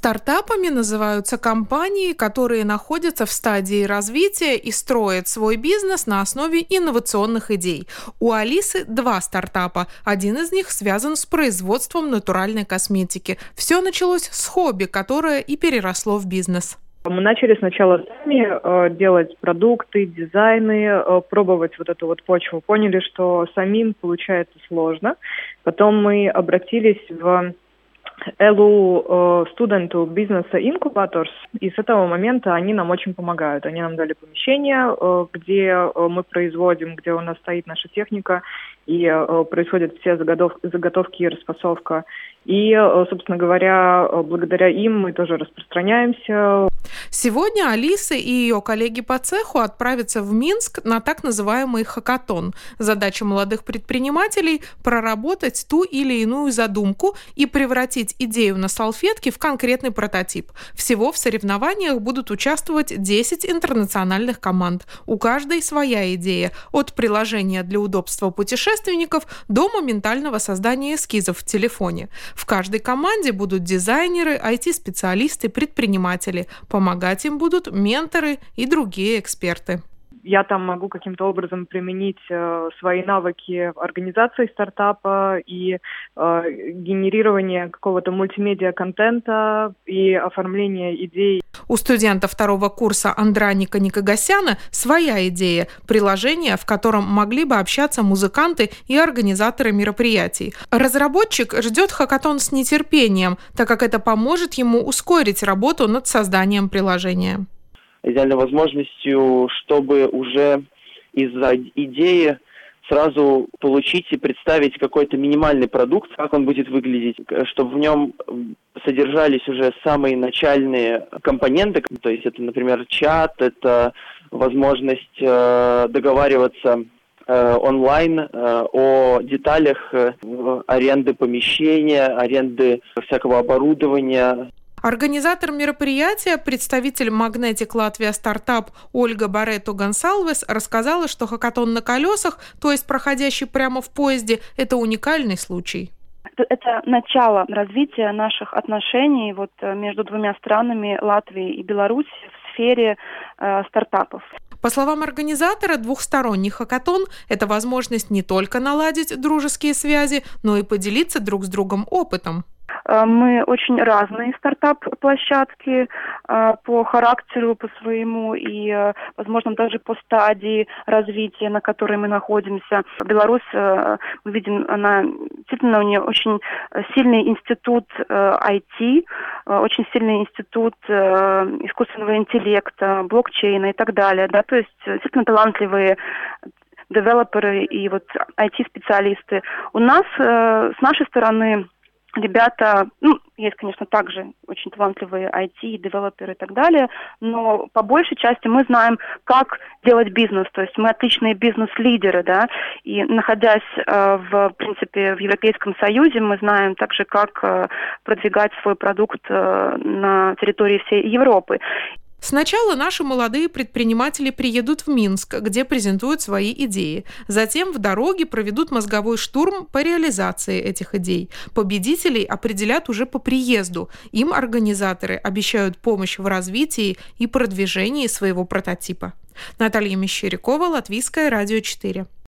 Стартапами называются компании, которые находятся в стадии развития и строят свой бизнес на основе инновационных идей. У Алисы 2 стартапа. Один из них связан с производством натуральной косметики. Все началось с хобби, которое и переросло в бизнес. Мы начали сначала сами делать продукты, дизайны, пробовать вот эту вот почву. Поняли, что самим получается сложно. Потом мы обратились в ЭЛУ студенту бизнеса Incubators, и с этого момента они нам очень помогают. Они нам дали помещение, где мы производим, где у нас стоит наша техника, и происходят все заготовки и распасовка. И, собственно говоря, благодаря им мы тоже распространяемся. Сегодня Алиса и ее коллеги по цеху отправятся в Минск на так называемый хакатон. Задача молодых предпринимателей – проработать ту или иную задумку и превратить идею на салфетке в конкретный прототип. Всего в соревнованиях будут участвовать 10 интернациональных команд. У каждой своя идея – от приложения для удобства путешественников до моментального создания эскизов в телефоне. В каждой команде будут дизайнеры, IT-специалисты, предприниматели. Помогать им будут менторы и другие эксперты. Я там могу каким-то образом применить свои навыки организации стартапа и генерирования какого-то мультимедиа-контента и оформления идей. У студента 2-го курса Андраника Никогасяна своя идея – приложение, в котором могли бы общаться музыканты и организаторы мероприятий. Разработчик ждет хакатон с нетерпением, так как это поможет ему ускорить работу над созданием приложения. Идеальной возможностью, чтобы уже из-за идеи сразу получить и представить какой-то минимальный продукт, как он будет выглядеть, чтобы в нем содержались уже самые начальные компоненты, то есть это, например, чат, это возможность договариваться онлайн о деталях аренды помещения, аренды всякого оборудования. Организатор мероприятия, представитель Magnetic Latvia стартап Ольга Баретто Гонсалвес рассказала, что хакатон на колесах, то есть проходящий прямо в поезде, это уникальный случай. Это начало развития наших отношений между двумя странами, Латвией и Беларусью, в сфере стартапов. По словам организатора, двухсторонний хакатон – это возможность не только наладить дружеские связи, но и поделиться друг с другом опытом. Мы очень разные стартап-площадки по характеру, по своему и, возможно, даже по стадии развития, на которой мы находимся. Беларусь, мы видим, она действительно, у нее очень сильный институт IT, очень сильный институт искусственного интеллекта, блокчейна и так далее. Да? То есть действительно талантливые девелоперы и IT-специалисты. У нас, с нашей стороны, ребята, есть, конечно, также очень талантливые IT-девелоперы и так далее, но по большей части мы знаем, как делать бизнес, то есть мы отличные бизнес-лидеры, да, и находясь, в принципе, в Европейском Союзе, мы знаем также, как продвигать свой продукт на территории всей Европы. Сначала наши молодые предприниматели приедут в Минск, где презентуют свои идеи. Затем в дороге проведут мозговой штурм по реализации этих идей. Победителей определят уже по приезду. Им организаторы обещают помощь в развитии и продвижении своего прототипа. Наталья Мещерякова, Латвийское радио 4.